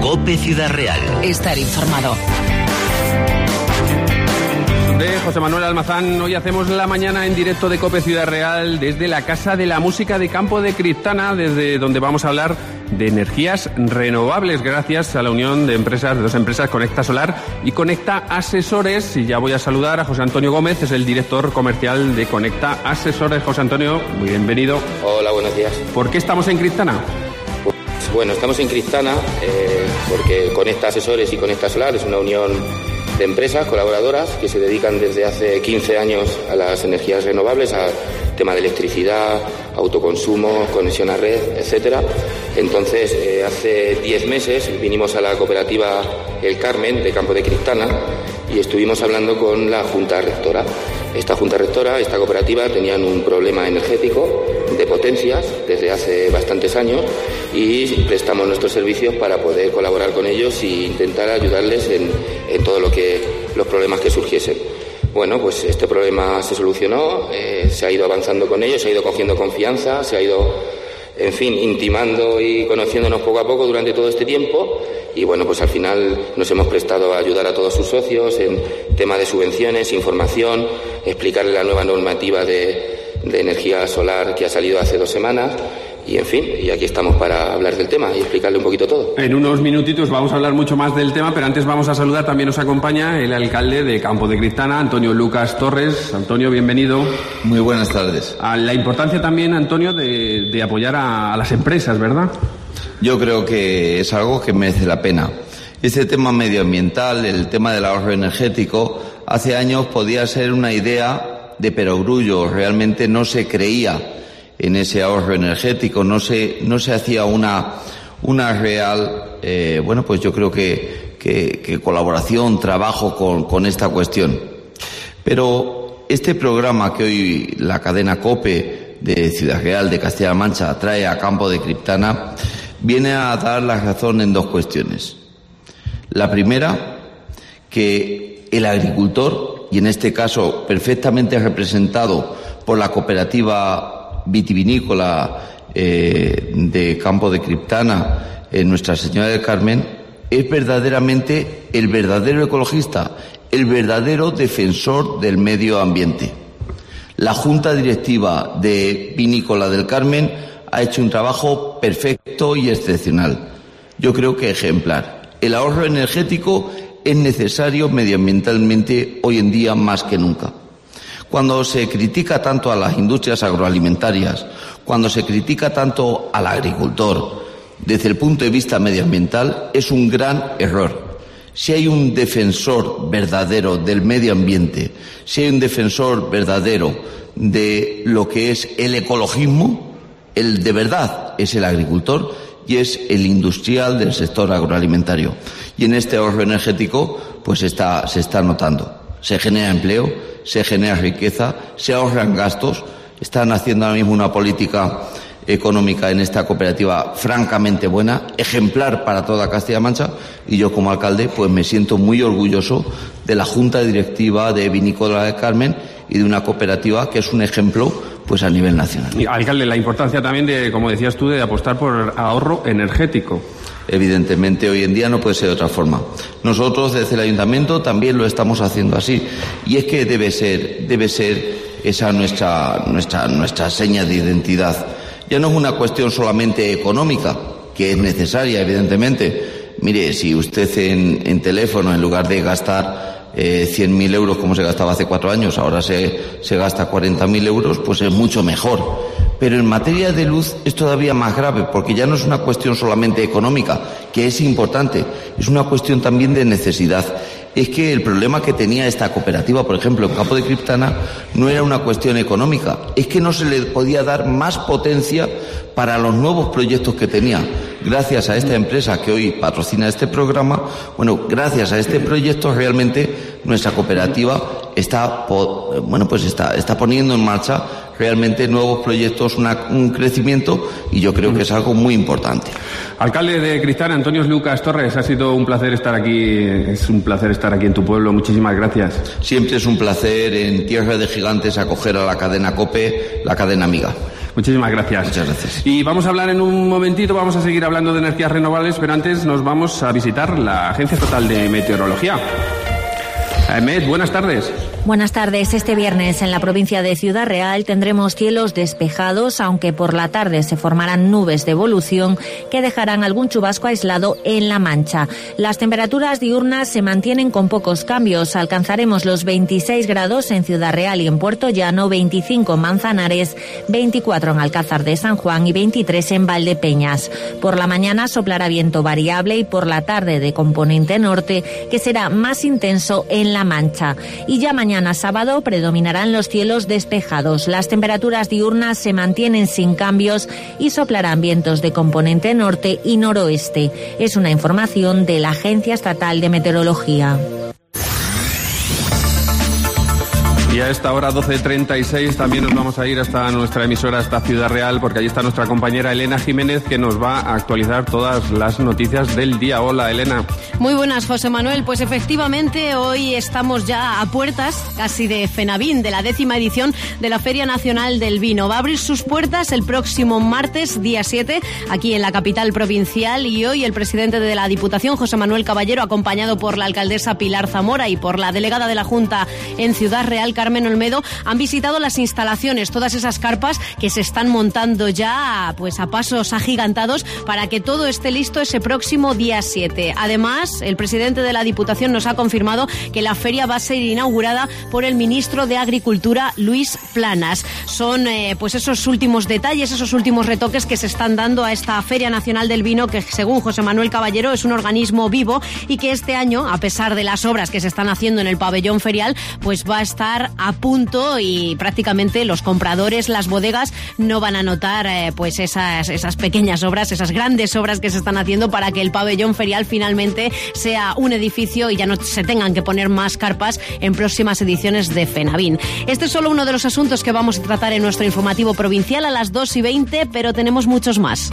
COPE Ciudad Real. Estar informado. De José Manuel Almazán, hoy hacemos la mañana en directo de COPE Ciudad Real desde la Casa de la Música de Campo de Criptana, desde donde vamos a hablar de energías renovables gracias a la unión de dos empresas, Conecta Solar y Conecta Asesores. Y ya voy a saludar a José Antonio Gómez, es el director comercial de Conecta Asesores. José Antonio, muy bienvenido. Hola, buenos días. ¿Por qué estamos en Criptana? Bueno, estamos en Criptana porque Conecta Asesores y Conecta Solar es una unión de empresas colaboradoras que se dedican desde hace 15 años a las energías renovables, al tema de electricidad, autoconsumo, conexión a red, etcétera. Entonces, hace 10 meses vinimos a la cooperativa El Carmen de Campo de Criptana y estuvimos hablando con la Junta Rectora. Esta Junta Rectora, esta cooperativa, tenían un problema energético de potencias desde hace bastantes años y prestamos nuestros servicios para poder colaborar con ellos e intentar ayudarles en todo los problemas que surgiesen. Bueno, pues este problema se solucionó, se ha ido avanzando con ellos, se ha ido cogiendo confianza, se ha ido, en fin, intimando y conociéndonos poco a poco durante todo este tiempo. Y bueno, pues al final nos hemos prestado a ayudar a todos sus socios en tema de subvenciones, información, explicarle la nueva normativa de energía solar que ha salido hace 2 semanas. Y en fin, y aquí estamos para hablar del tema y explicarle un poquito todo. En unos minutitos vamos a hablar mucho más del tema, pero antes vamos a saludar, también nos acompaña el alcalde de Campo de Criptana, Antonio Lucas Torres. Antonio, bienvenido. Muy buenas tardes. La importancia también, Antonio, de apoyar a las empresas, ¿verdad? Yo creo que es algo que merece la pena. Este tema medioambiental, el tema del ahorro energético, hace años podía ser una idea de perogrullo, realmente no se creía en ese ahorro energético, no se hacía una real, pues yo creo que colaboración, trabajo con esta cuestión. Pero este programa que hoy la cadena COPE de Ciudad Real, de Castilla-La Mancha, trae a Campo de Criptana, viene a dar la razón en 2 cuestiones. La primera, que el agricultor, y en este caso perfectamente representado por la cooperativa vitivinícola de Campo de Criptana, Nuestra Señora del Carmen, es verdaderamente el verdadero ecologista, el verdadero defensor del medio ambiente. La Junta Directiva de Vinícola del Carmen ha hecho un trabajo perfecto y excepcional. Yo creo que ejemplar. El ahorro energético es necesario medioambientalmente hoy en día más que nunca. Cuando se critica tanto a las industrias agroalimentarias, cuando se critica tanto al agricultor, desde el punto de vista medioambiental, es un gran error. Si hay un defensor verdadero del medio ambiente, si hay un defensor verdadero de lo que es el ecologismo, el de verdad es el agricultor y es el industrial del sector agroalimentario. Y en este ahorro energético, pues se está notando. Se genera empleo, se genera riqueza, se ahorran gastos. Están haciendo ahora mismo una política económica en esta cooperativa francamente buena, ejemplar para toda Castilla-La Mancha, y yo como alcalde pues me siento muy orgulloso de la Junta Directiva de Vinícola del Carmen y de una cooperativa que es un ejemplo pues a nivel nacional. Y, alcalde, la importancia también de, como decías tú, de apostar por ahorro energético. Evidentemente hoy en día no puede ser de otra forma. Nosotros desde el ayuntamiento también lo estamos haciendo así, y es que debe ser esa nuestra seña de identidad. Ya no es una cuestión solamente económica, que es necesaria evidentemente. Mire, si usted en teléfono, en lugar de gastar 100.000 euros como se gastaba hace 4 años, ahora se gasta 40.000 euros, pues es mucho mejor. Pero en materia de luz es todavía más grave, porque ya no es una cuestión solamente económica, que es importante, es una cuestión también de necesidad. Es que el problema que tenía esta cooperativa, por ejemplo, en Campo de Criptana, no era una cuestión económica, es que no se le podía dar más potencia para los nuevos proyectos que tenía. Gracias a esta empresa que hoy patrocina este programa, gracias a este proyecto realmente nuestra cooperativa está poniendo en marcha realmente nuevos proyectos, un crecimiento, y yo creo que es algo muy importante. Alcalde de Criptana, Antonio Lucas Torres, ha sido un placer estar aquí, es un placer estar aquí en tu pueblo, muchísimas gracias. Siempre es un placer en Tierra de Gigantes acoger a la cadena COPE, la cadena amiga. Muchísimas gracias. Muchas gracias. Y vamos a hablar en un momentito, vamos a seguir hablando de energías renovables, pero antes nos vamos a visitar la Agencia Estatal de Meteorología. Met, buenas tardes. Buenas tardes. Este viernes en la provincia de Ciudad Real tendremos cielos despejados, aunque por la tarde se formarán nubes de evolución que dejarán algún chubasco aislado en La Mancha. Las temperaturas diurnas se mantienen con pocos cambios. Alcanzaremos los 26 grados en Ciudad Real y en Puerto Llano, 25 en Manzanares, 24 en Alcázar de San Juan y 23 en Valdepeñas. Por la mañana soplará viento variable y por la tarde de componente norte, que será más intenso en La Mancha. Y ya mañana sábado predominarán los cielos despejados. Las temperaturas diurnas se mantienen sin cambios y soplarán vientos de componente norte y noroeste. Es una información de la Agencia Estatal de Meteorología. Y a esta hora 12:36 también nos vamos a ir hasta nuestra emisora, hasta Ciudad Real, porque allí está nuestra compañera Elena Jiménez, que nos va a actualizar todas las noticias del día. Hola, Elena. Muy buenas, José Manuel. Pues efectivamente hoy estamos ya a puertas casi de FENAVIN, de la 10ª edición de la Feria Nacional del Vino. Va a abrir sus puertas el próximo martes, día 7, aquí en la capital provincial, y hoy el presidente de la Diputación, José Manuel Caballero, acompañado por la alcaldesa Pilar Zamora y por la delegada de la Junta en Ciudad Real, Carmen Olmedo, han visitado las instalaciones, todas esas carpas que se están montando ya pues a pasos agigantados para que todo esté listo ese próximo día 7. Además, el presidente de la Diputación nos ha confirmado que la feria va a ser inaugurada por el ministro de Agricultura, Luis Planas. Son pues esos últimos detalles, esos últimos retoques que se están dando a esta Feria Nacional del Vino, que según José Manuel Caballero es un organismo vivo y que este año, a pesar de las obras que se están haciendo en el pabellón ferial, pues va a estar a punto y prácticamente los compradores, las bodegas, no van a notar pues esas pequeñas obras, esas grandes obras que se están haciendo para que el pabellón ferial finalmente sea un edificio y ya no se tengan que poner más carpas en próximas ediciones de FENAVIN. Este es solo uno de los asuntos que vamos a tratar en nuestro informativo provincial a las 2:20, pero tenemos muchos más.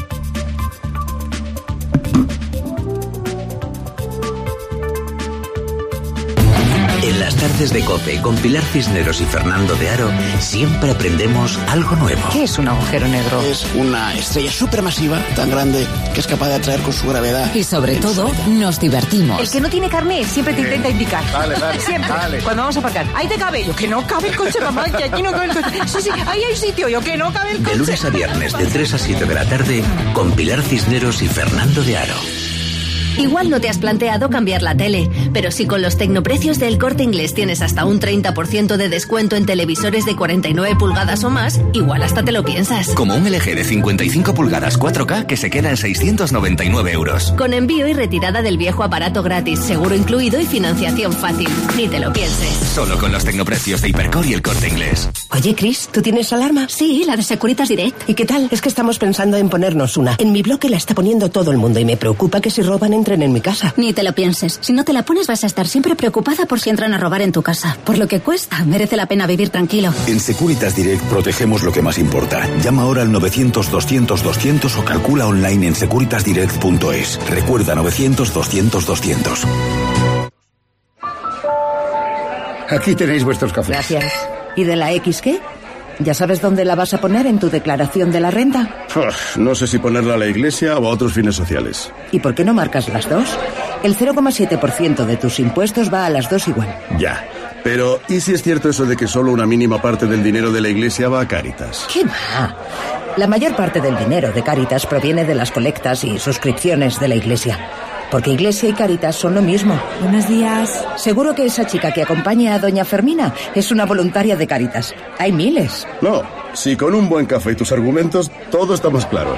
En las tardes de COPE con Pilar Cisneros y Fernando de Aro siempre aprendemos algo nuevo. ¿Qué es un agujero negro? Es una estrella supermasiva tan grande que es capaz de atraer con su gravedad. Y sobre todo, nos divertimos. El que no tiene carnet siempre te intenta indicar. Dale, siempre. Dale. Cuando vamos a aparcar, ahí te cabe. Yo, que no cabe el coche, mamá, que aquí no cabe el coche. Sí, ahí hay sitio. Yo, que no cabe el coche. De lunes a viernes, de 3 a 7 de la tarde, con Pilar Cisneros y Fernando de Aro. Igual no te has planteado cambiar la tele, pero si con los tecnoprecios del Corte Inglés tienes hasta un 30% de descuento en televisores de 49 pulgadas o más, igual hasta te lo piensas. Como un LG de 55 pulgadas 4K que se queda en 699 euros. Con envío y retirada del viejo aparato gratis, seguro incluido y financiación fácil. Ni te lo pienses. Solo con los tecnoprecios de Hipercor y el Corte Inglés. Oye, Chris, ¿tú tienes alarma? Sí, la de Securitas Direct. ¿Y qué tal? Es que estamos pensando en ponernos una. En mi bloque la está poniendo todo el mundo y me preocupa que si roban entren en mi casa. Ni te lo pienses. Si no te la pones vas a estar siempre preocupada por si entran a robar en tu casa. Por lo que cuesta, merece la pena vivir tranquilo. En Securitas Direct protegemos lo que más importa. Llama ahora al 900-200-200 o calcula online en securitasdirect.es. Recuerda, 900-200-200. Aquí tenéis vuestros cafés. Gracias. ¿Y de la X qué? ¿Ya sabes dónde la vas a poner en tu declaración de la renta? No sé si ponerla a la iglesia o a otros fines sociales. ¿Y por qué no marcas las dos? El 0,7% de tus impuestos va a las dos igual. Ya, pero ¿y si es cierto eso de que solo una mínima parte del dinero de la iglesia va a Cáritas? ¿Qué va? La mayor parte del dinero de Cáritas proviene de las colectas y suscripciones de la iglesia. Porque Iglesia y Cáritas son lo mismo. Buenos días. Seguro que esa chica que acompaña a doña Fermina es una voluntaria de Cáritas. Hay miles. No, si con un buen café y tus argumentos, todo está más claro.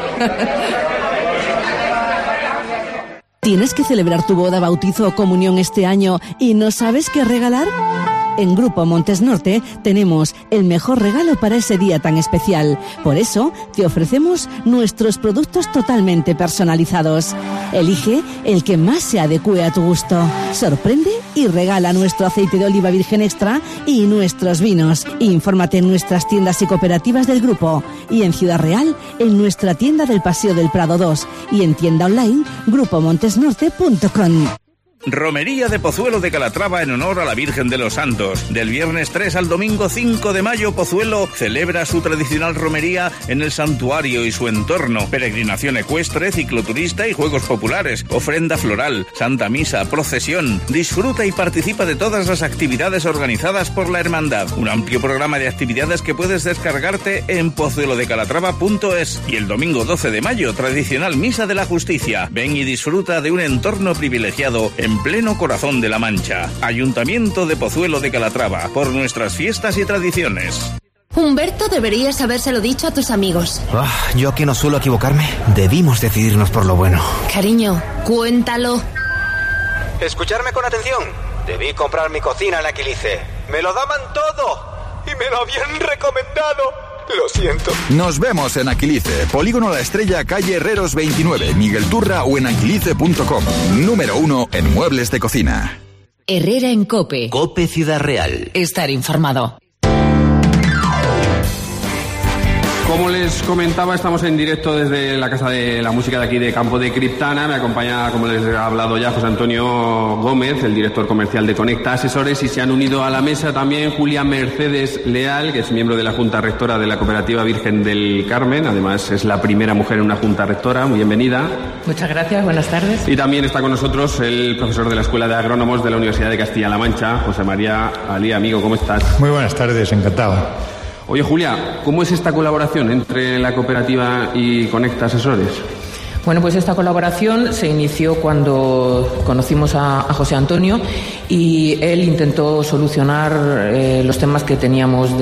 ¿Tienes que celebrar tu boda, bautizo o comunión este año y no sabes qué regalar? En Grupo Montes Norte tenemos el mejor regalo para ese día tan especial. Por eso te ofrecemos nuestros productos totalmente personalizados. Elige el que más se adecue a tu gusto. Sorprende y regala nuestro aceite de oliva virgen extra y nuestros vinos. Infórmate en nuestras tiendas y cooperativas del grupo. Y en Ciudad Real, en nuestra tienda del Paseo del Prado 2. Y en tienda online, grupomontesnorte.com. Romería de Pozuelo de Calatrava en honor a la Virgen de los Santos. Del viernes 3 al domingo 5 de mayo, Pozuelo celebra su tradicional romería en el santuario y su entorno. Peregrinación ecuestre, cicloturista y juegos populares, ofrenda floral, santa misa, procesión. Disfruta y participa de todas las actividades organizadas por la hermandad. Un amplio programa de actividades que puedes descargarte en pozuelodecalatrava.es. Y el domingo 12 de mayo, tradicional misa de la justicia. Ven y disfruta de un entorno privilegiado en pleno corazón de La Mancha. Ayuntamiento de Pozuelo de Calatrava, por nuestras fiestas y tradiciones. Humberto, deberías habérselo dicho a tus amigos. Yo que no suelo equivocarme, debimos decidirnos por lo bueno. Cariño, cuéntalo. Escucharme con atención. Debí comprar mi cocina en Aquilice. Me lo daban todo y me lo habían recomendado. Lo siento. Nos vemos en Aquilice, Polígono La Estrella, calle Herreros 29, Miguel Turra o en aquilice.com. Número 1 en muebles de cocina. Herrera en COPE. COPE Ciudad Real. Estar informado. Como les comentaba, estamos en directo desde la Casa de la Música de aquí de Campo de Criptana. Me acompaña, como les he hablado ya, José Antonio Gómez, el director comercial de Conecta Asesores, y se han unido a la mesa también Julia Mercedes Leal, que es miembro de la Junta Rectora de la Cooperativa Virgen del Carmen. Además, es la primera mujer en una Junta Rectora. Muy bienvenida. Muchas gracias, buenas tardes. Y también está con nosotros el profesor de la Escuela de Agrónomos de la Universidad de Castilla-La Mancha, José María Alí. Amigo, ¿cómo estás? Muy buenas tardes, encantado. Oye, Julia, ¿cómo es esta colaboración entre la cooperativa y Conecta Asesores? Bueno, pues esta colaboración se inició cuando conocimos a José Antonio y él intentó solucionar los temas que teníamos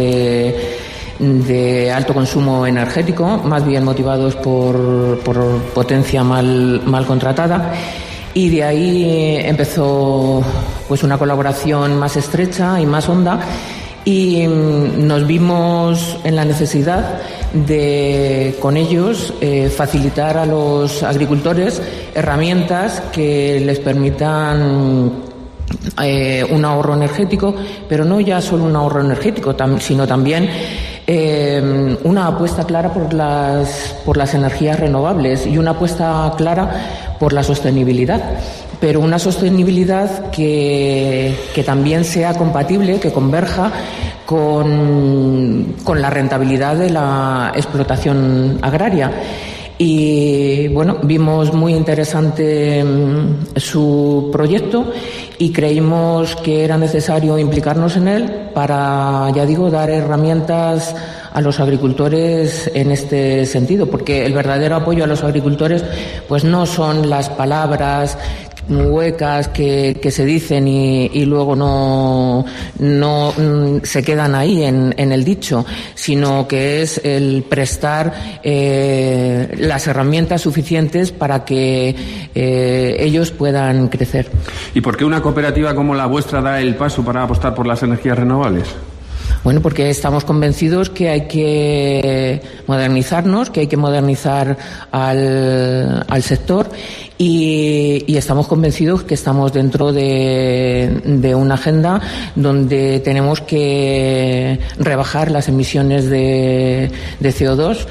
de alto consumo energético, más bien motivados por potencia mal contratada. Y de ahí empezó pues una colaboración más estrecha y más honda. Y nos vimos en la necesidad de, con ellos, facilitar a los agricultores herramientas que les permitan un ahorro energético, pero no ya solo un ahorro energético, sino también una apuesta clara por las energías renovables y una apuesta clara por la sostenibilidad. Pero una sostenibilidad que también sea compatible, que converja con la rentabilidad de la explotación agraria. Y bueno, vimos muy interesante su proyecto y creímos que era necesario implicarnos en él para, ya digo, dar herramientas a los agricultores en este sentido, porque el verdadero apoyo a los agricultores pues no son las palabras huecas que se dicen y luego no se quedan ahí en el dicho, sino que es el prestar las herramientas suficientes para que ellos puedan crecer. ¿Y por qué una cooperativa como la vuestra da el paso para apostar por las energías renovables? Bueno, porque estamos convencidos que hay que modernizarnos, que hay que modernizar al sector y estamos convencidos que estamos dentro de una agenda donde tenemos que rebajar las emisiones de CO2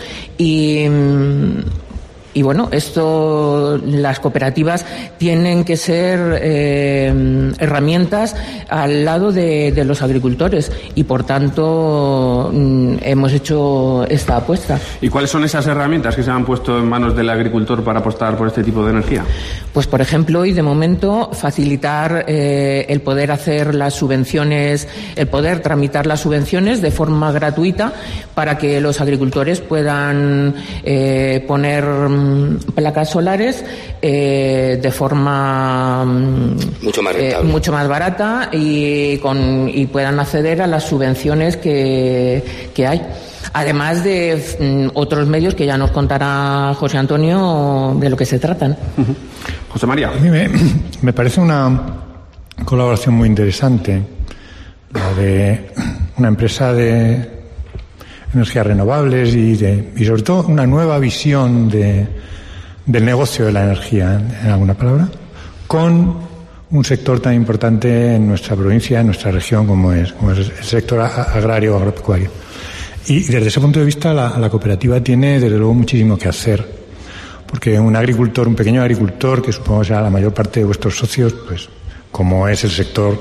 y bueno, las cooperativas tienen que ser herramientas al lado de los agricultores y por tanto hemos hecho esta apuesta. ¿Y cuáles son esas herramientas que se han puesto en manos del agricultor para apostar por este tipo de energía? Pues por ejemplo, y de momento facilitar el poder hacer las subvenciones, el poder tramitar las subvenciones de forma gratuita para que los agricultores puedan poner placas solares de forma mucho más barata y puedan acceder a las subvenciones que hay. Además de otros medios que ya nos contará José Antonio de lo que se tratan. José María. A mí me parece una colaboración muy interesante, la de una empresa de energías renovables y sobre todo una nueva visión del negocio de la energía, en alguna palabra, con un sector tan importante en nuestra provincia, en nuestra región, como es el sector agrario agropecuario. Y desde ese punto de vista la cooperativa tiene desde luego muchísimo que hacer, porque un agricultor, un pequeño agricultor, que supongo será la mayor parte de vuestros socios, pues como es el sector,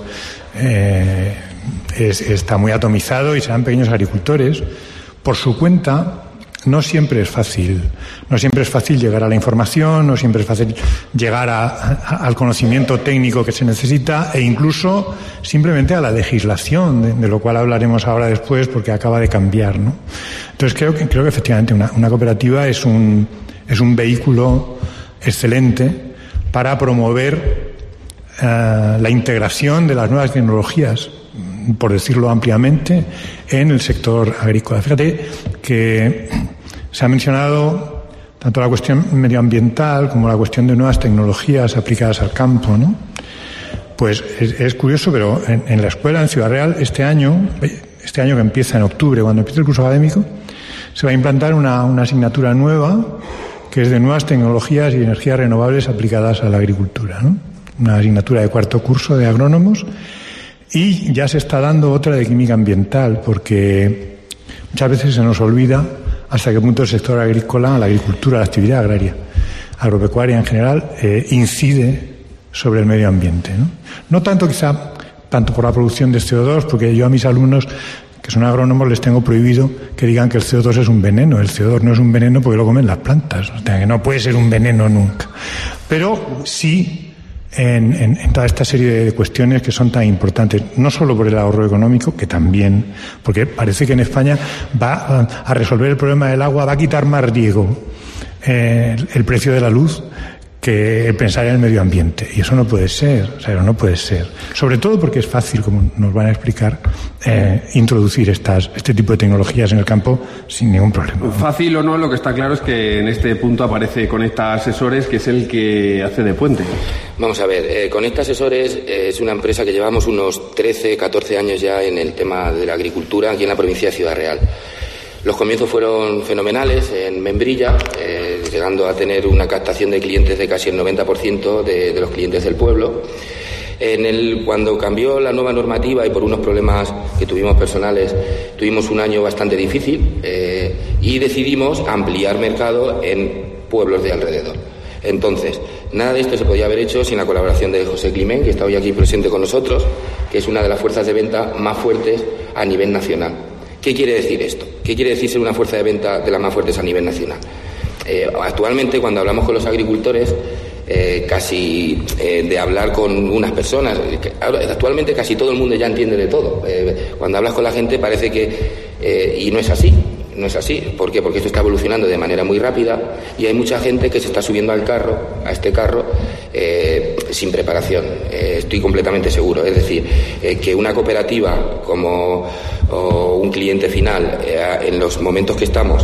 está muy atomizado y serán pequeños agricultores, por su cuenta. No siempre es fácil llegar a la información, no siempre es fácil llegar al conocimiento técnico que se necesita e incluso simplemente a la legislación, de lo cual hablaremos ahora después porque acaba de cambiar, ¿no? Entonces creo que efectivamente una cooperativa es un vehículo excelente para promover la integración de las nuevas tecnologías, por decirlo ampliamente, en el sector agrícola. Fíjate que se ha mencionado tanto la cuestión medioambiental como la cuestión de nuevas tecnologías aplicadas al campo, ¿no? Pues es curioso, pero en la escuela, en Ciudad Real, este año que empieza en octubre, cuando empieza el curso académico, se va a implantar una asignatura nueva que es de nuevas tecnologías y energías renovables aplicadas a la agricultura, ¿no? Una asignatura de cuarto curso de agrónomos. Y ya se está dando otra de química ambiental, porque muchas veces se nos olvida hasta qué punto el sector agrícola, la agricultura, la actividad agraria, agropecuaria en general, incide sobre el medio ambiente, ¿no? No tanto por la producción de CO2, porque yo a mis alumnos que son agrónomos les tengo prohibido que digan que el CO2 es un veneno. El CO2 no es un veneno porque lo comen las plantas, o sea que no puede ser un veneno nunca. Pero sí en toda esta serie de cuestiones que son tan importantes, no solo por el ahorro económico, que también, porque parece que en España va a resolver el problema del agua, va a quitar más riego el precio de la luz que pensar en el medio ambiente. Y eso no puede ser, no puede ser. Sobre todo porque es fácil, como nos van a explicar, introducir este tipo de tecnologías en el campo sin ningún problema. Fácil o no, lo que está claro es que en este punto aparece Conecta Asesores, que es el que hace de puente. Vamos a ver, Conecta Asesores es una empresa que llevamos unos 13, 14 años ya en el tema de la agricultura aquí en la provincia de Ciudad Real. Los comienzos fueron fenomenales en Membrilla, llegando a tener una captación de clientes de casi el 90% de los clientes del pueblo. Cuando cambió la nueva normativa y por unos problemas que tuvimos personales, tuvimos un año bastante difícil y decidimos ampliar mercado en pueblos de alrededor. Entonces, nada de esto se podía haber hecho sin la colaboración de José Climent, que está hoy aquí presente con nosotros, que es una de las fuerzas de venta más fuertes a nivel nacional. ¿Qué quiere decir esto? ¿Qué quiere decir ser una fuerza de venta de las más fuertes a nivel nacional? Actualmente, cuando hablamos con los agricultores, casi de hablar con unas personas, actualmente casi todo el mundo ya entiende de todo. Cuando hablas con la gente parece que... y no es así. No es así. ¿Por qué? Porque esto está evolucionando de manera muy rápida y hay mucha gente que se está subiendo a este carro, sin preparación. Estoy completamente seguro. Es decir, que una cooperativa como un cliente final, en los momentos que estamos,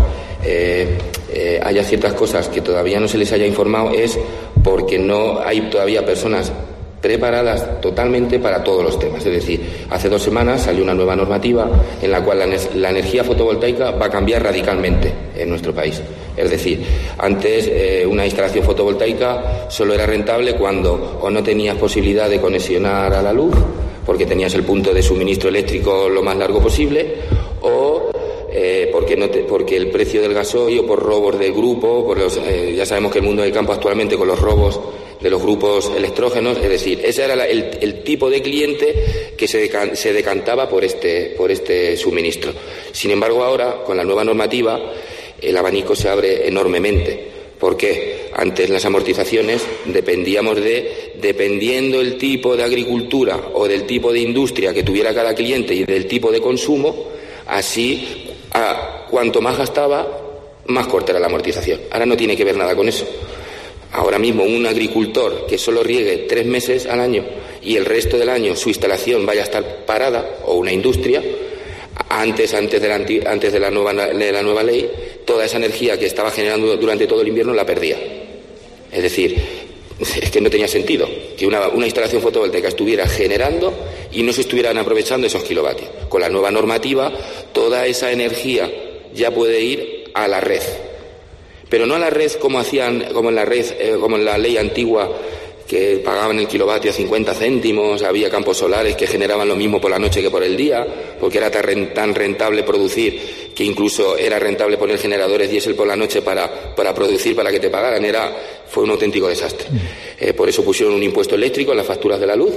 haya ciertas cosas que todavía no se les haya informado, es porque no hay todavía personas preparadas totalmente para todos los temas. Es decir, hace 2 semanas salió una nueva normativa en la cual la energía fotovoltaica va a cambiar radicalmente en nuestro país. Es decir, antes una instalación fotovoltaica solo era rentable cuando o no tenías posibilidad de conexionar a la luz, porque tenías el punto de suministro eléctrico lo más largo posible, o porque el precio del gasoil, o por robos del grupo, ya sabemos que el mundo del campo actualmente con los robos de los grupos electrógenos, es decir, ese era el tipo de cliente que se decantaba por este suministro. Sin embargo, ahora, con la nueva normativa, el abanico se abre enormemente. ¿Por qué? Antes las amortizaciones dependiendo el tipo de agricultura o del tipo de industria que tuviera cada cliente y del tipo de consumo, así, cuanto más gastaba, más corta era la amortización. Ahora no tiene que ver nada con eso. Ahora mismo un agricultor que solo riegue 3 meses al año y el resto del año su instalación vaya a estar parada, o una industria, antes de la nueva ley, toda esa energía que estaba generando durante todo el invierno la perdía. Es decir, es que no tenía sentido que una instalación fotovoltaica estuviera generando y no se estuvieran aprovechando esos kilovatios. Con la nueva normativa, toda esa energía ya puede ir a la red. Pero no a la red como en la ley antigua, que pagaban el kilovatio a 50 céntimos, había campos solares que generaban lo mismo por la noche que por el día, porque era tan rentable producir que incluso era rentable poner generadores diésel por la noche para producir, para que te pagaran. Fue un auténtico desastre. Por eso pusieron un impuesto eléctrico en las facturas de la luz.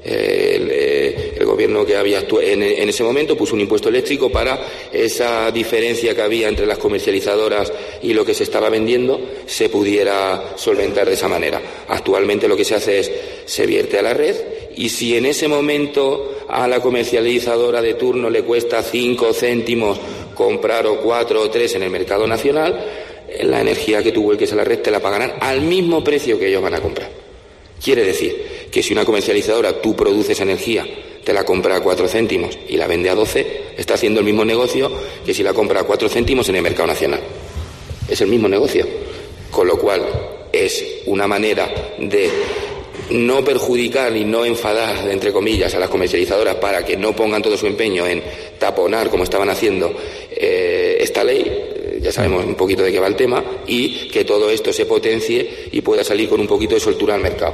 El gobierno que había en ese momento puso un impuesto eléctrico para esa diferencia que había entre las comercializadoras y lo que se estaba vendiendo se pudiera solventar de esa manera. Actualmente lo que se hace es se vierte a la red, y si en ese momento a la comercializadora de turno le cuesta 5 céntimos comprar o 4 o 3 en el mercado nacional, la energía que tú vuelques a la red te la pagarán al mismo precio que ellos van a comprar. Quiere decir que si una comercializadora, tú produces energía, te la compra a 4 céntimos y la vende a 12, está haciendo el mismo negocio que si la compra a 4 céntimos en el mercado nacional. Es el mismo negocio. Con lo cual, es una manera de no perjudicar y no enfadar, entre comillas, a las comercializadoras para que no pongan todo su empeño en taponar, como estaban haciendo, esta ley. Ya sabemos un poquito de qué va el tema, y que todo esto se potencie y pueda salir con un poquito de soltura al mercado.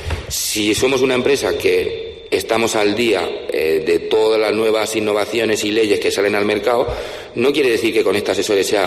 Si somos una empresa que estamos al día de todas las nuevas innovaciones y leyes que salen al mercado, no quiere decir que Conecta Asesores sea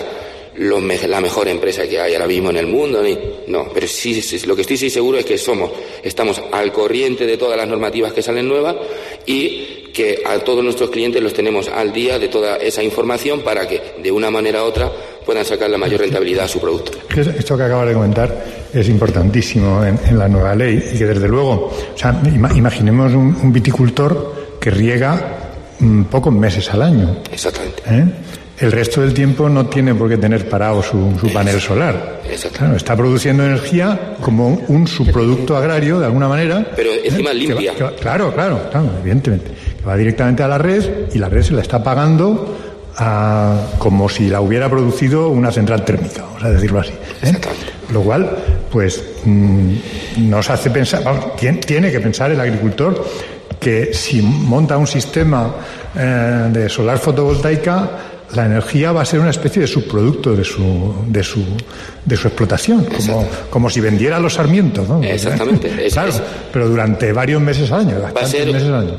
la mejor empresa que hay ahora mismo en el mundo, no, pero sí, lo que estoy seguro es que estamos al corriente de todas las normativas que salen nuevas, y que a todos nuestros clientes los tenemos al día de toda esa información para que de una manera u otra puedan sacar la mayor rentabilidad a su producto. Esto que acabas de comentar es importantísimo en la nueva ley, y que desde luego, imaginemos un viticultor que riega pocos meses al año. Exactamente. El resto del tiempo no tiene por qué tener parado su panel solar. Claro, está produciendo energía como un subproducto agrario, de alguna manera. Pero encima limpia. Claro, evidentemente. Que va directamente a la red, y la red se la está pagando como si la hubiera producido una central térmica, vamos a decirlo así. Lo cual, pues, nos hace pensar, tiene que pensar el agricultor que si monta un sistema de solar fotovoltaica, la energía va a ser una especie de subproducto de su explotación, como si vendiera los sarmientos, ¿no? Exactamente. Claro, pero durante varios meses al año. Va a ser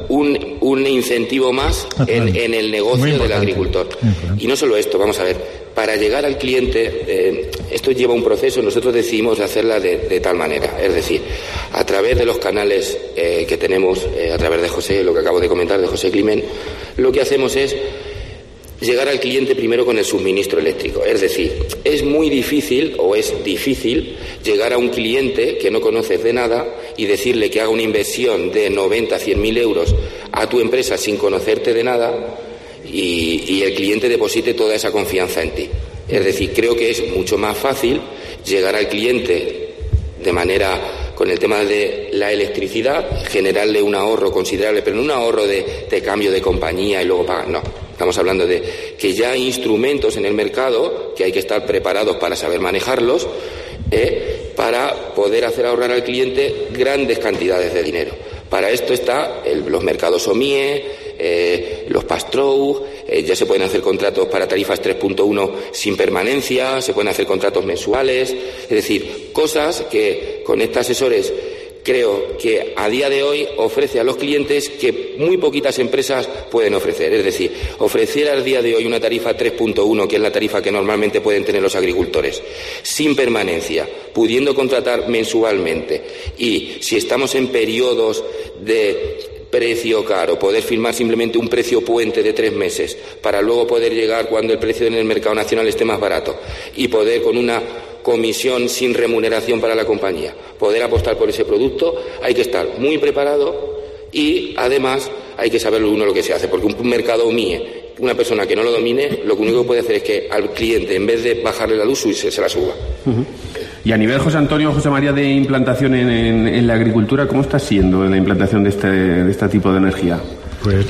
un incentivo más en el negocio del agricultor. Y no solo esto, vamos a ver, para llegar al cliente, esto lleva un proceso. Nosotros decidimos hacerla de tal manera, es decir, a través de los canales que tenemos, a través de José, lo que acabo de comentar, de José Climent, lo que hacemos es llegar al cliente primero con el suministro eléctrico. Es decir, es difícil llegar a un cliente que no conoces de nada y decirle que haga una inversión de 90 a 100.000 euros a tu empresa sin conocerte de nada, y el cliente deposite toda esa confianza en ti. Es decir, creo que es mucho más fácil llegar al cliente de manera, con el tema de la electricidad, generarle un ahorro considerable, pero no un ahorro de cambio de compañía y luego pagar, no. Estamos hablando de que ya hay instrumentos en el mercado que hay que estar preparados para saber manejarlos, para poder hacer ahorrar al cliente grandes cantidades de dinero. Para esto están los mercados OMIE, los pass-through, ya se pueden hacer contratos para tarifas 3.1 sin permanencia, se pueden hacer contratos mensuales, es decir, cosas que Conecta Asesores creo que a día de hoy ofrece a los clientes que muy poquitas empresas pueden ofrecer. Es decir, ofrecer al día de hoy una tarifa 3.1, que es la tarifa que normalmente pueden tener los agricultores, sin permanencia, pudiendo contratar mensualmente, y si estamos en periodos de precio caro, poder firmar simplemente un precio puente de 3 meses para luego poder llegar cuando el precio en el mercado nacional esté más barato y poder, con una comisión sin remuneración para la compañía, poder apostar por ese producto, hay que estar muy preparado, y además hay que saber uno lo que se hace, porque un mercado OMIE, una persona que no lo domine, lo único que puede hacer es que al cliente, en vez de bajarle la luz, se la suba. Y a nivel, José María, de implantación en la agricultura, ¿cómo está siendo la implantación de este tipo de energía? Pues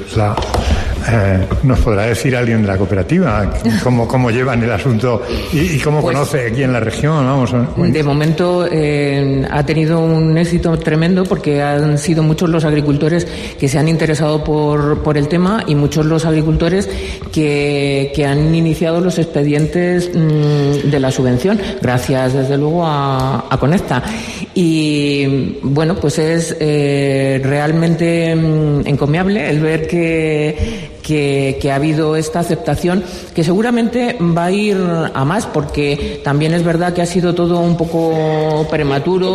nos podrá decir alguien de la cooperativa cómo llevan el asunto y cómo conoce aquí en la región. Vamos. De momento ha tenido un éxito tremendo, porque han sido muchos los agricultores que se han interesado por el tema, y muchos los agricultores que han iniciado los expedientes de la subvención, gracias desde luego a Conecta. Y bueno, pues es realmente encomiable el ver que que ha habido esta aceptación, que seguramente va a ir a más, porque también es verdad que ha sido todo un poco prematuro,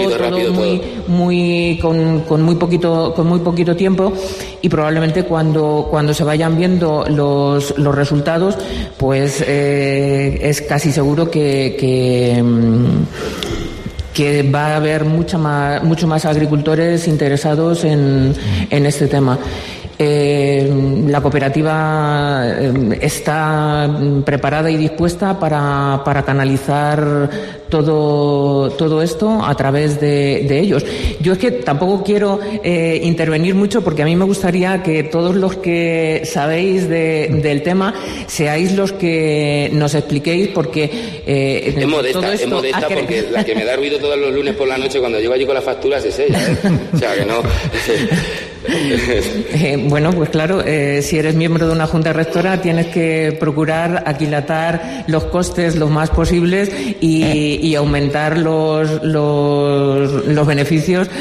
con muy poquito tiempo, y probablemente cuando se vayan viendo los resultados, pues es casi seguro que va a haber mucho más agricultores interesados en este tema. La cooperativa está preparada y dispuesta para canalizar todo esto a través de ellos. Yo es que tampoco quiero intervenir mucho, porque a mí me gustaría que todos los que sabéis del tema seáis los que nos expliquéis, porque es modesta porque la que me da ruido todos los lunes por la noche cuando llego allí con las facturas es ella, ¿eh? O sea que no. Bueno, pues claro, si eres miembro de una junta rectora tienes que procurar aquilatar los costes lo más posibles y aumentar los beneficios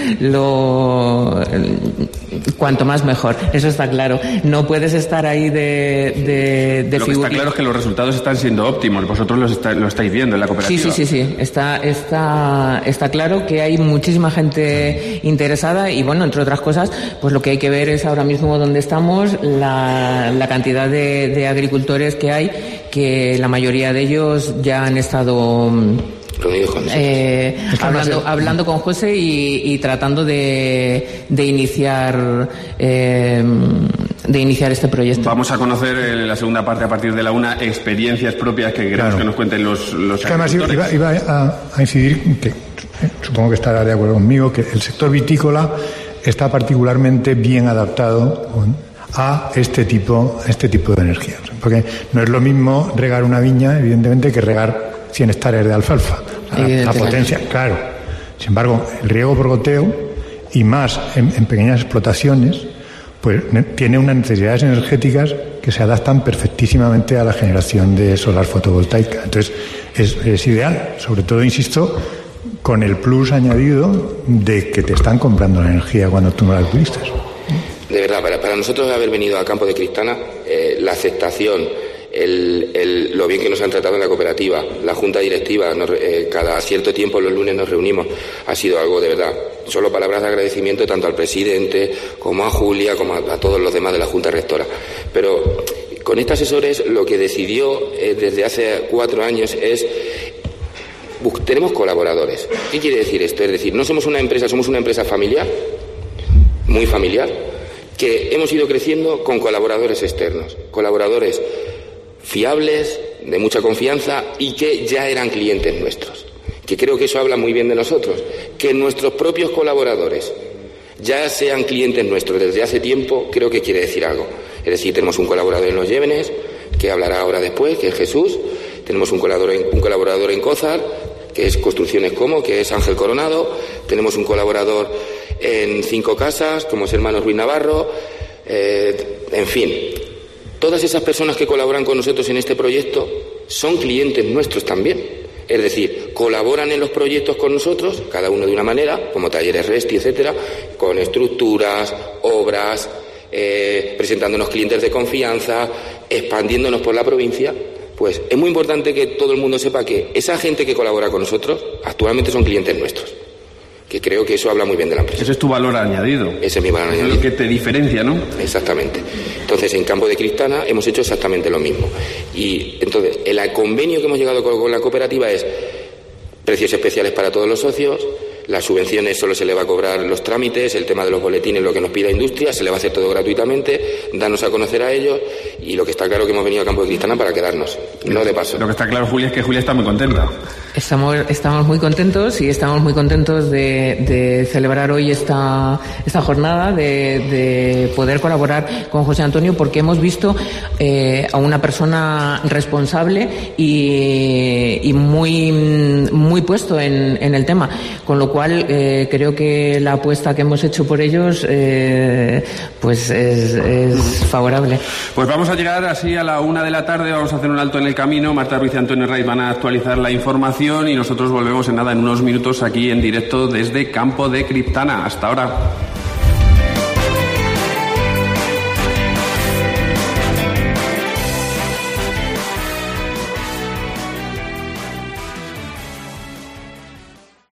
cuanto más mejor. Eso está claro. No puedes estar ahí de Lo que está claro es que los resultados están siendo óptimos. Vosotros lo estáis viendo en la cooperativa. Sí. Está claro que hay muchísima gente interesada y, bueno, entre otras cosas, pues lo que hay que ver es ahora mismo dónde estamos, la cantidad de agricultores que hay, que la mayoría de ellos ya han estado hablando con José y tratando de iniciar este proyecto. Vamos a conocer en la segunda parte, a partir de la 1, experiencias propias que queremos que nos cuenten los agricultores. Además, iba a incidir, que supongo que estará de acuerdo conmigo, que el sector vitícola está particularmente bien adaptado a este tipo de energías. Porque no es lo mismo regar una viña, evidentemente, que regar 100 hectáreas de alfalfa. La potencia, claro. Sin embargo, el riego por goteo, y más en pequeñas explotaciones, pues tiene unas necesidades energéticas que se adaptan perfectísimamente a la generación de solar fotovoltaica. Entonces, es ideal, sobre todo, insisto, con el plus añadido de que te están comprando la energía cuando tú no la utilizas. De verdad, para nosotros haber venido a Campo de Cristana, la aceptación, lo bien que nos han tratado en la cooperativa, la junta directiva, cada cierto tiempo los lunes nos reunimos, ha sido algo de verdad. Solo palabras de agradecimiento tanto al presidente como a Julia, como a todos los demás de la junta rectora. Pero con estos asesores lo que decidió desde hace 4 años es: tenemos colaboradores. ¿Qué quiere decir esto? Es decir, no somos una empresa, somos una empresa familiar, muy familiar, que hemos ido creciendo con colaboradores externos, colaboradores fiables, de mucha confianza y que ya eran clientes nuestros. Que creo que eso habla muy bien de nosotros. Que nuestros propios colaboradores ya sean clientes nuestros desde hace tiempo, creo que quiere decir algo. Es decir, tenemos un colaborador en Los Llévenes, que hablará ahora después, que es Jesús. Tenemos un colaborador en Cózar, que es Construcciones Como, que es Ángel Coronado. Tenemos un colaborador en 5 Casas, como es Hermanos Ruiz Navarro. En fin, todas esas personas que colaboran con nosotros en este proyecto son clientes nuestros también. Es decir, colaboran en los proyectos con nosotros, cada uno de una manera, como Talleres Resti, etcétera, con estructuras, obras, presentándonos clientes de confianza, expandiéndonos por la provincia. Pues es muy importante que todo el mundo sepa que esa gente que colabora con nosotros actualmente son clientes nuestros. Que creo que eso habla muy bien de la empresa. Ese es tu valor añadido. Ese es mi valor añadido. Es lo que te diferencia, ¿no? Exactamente. Entonces, en Campo de Cristana hemos hecho exactamente lo mismo. Y entonces, el convenio que hemos llegado con la cooperativa es precios especiales para todos los socios, las subvenciones solo se le va a cobrar los trámites, el tema de los boletines, lo que nos pida industria, se le va a hacer todo gratuitamente, darnos a conocer a ellos, y lo que está claro que hemos venido a Campo de Cristana para quedarnos, no de paso. Lo que está claro, Julia, es que Julia está muy contenta. Estamos muy contentos y estamos muy contentos de celebrar hoy esta jornada, de poder colaborar con José Antonio, porque hemos visto a una persona responsable y muy puesto en el tema, con lo cual creo que la apuesta que hemos hecho por ellos pues es favorable. Pues vamos a llegar así a la 1 de la tarde, vamos a hacer un alto en el camino. Marta Ruiz y Antonio Raiz van a actualizar la información y nosotros volvemos en unos minutos aquí en directo desde Campo de Cristana. Hasta ahora.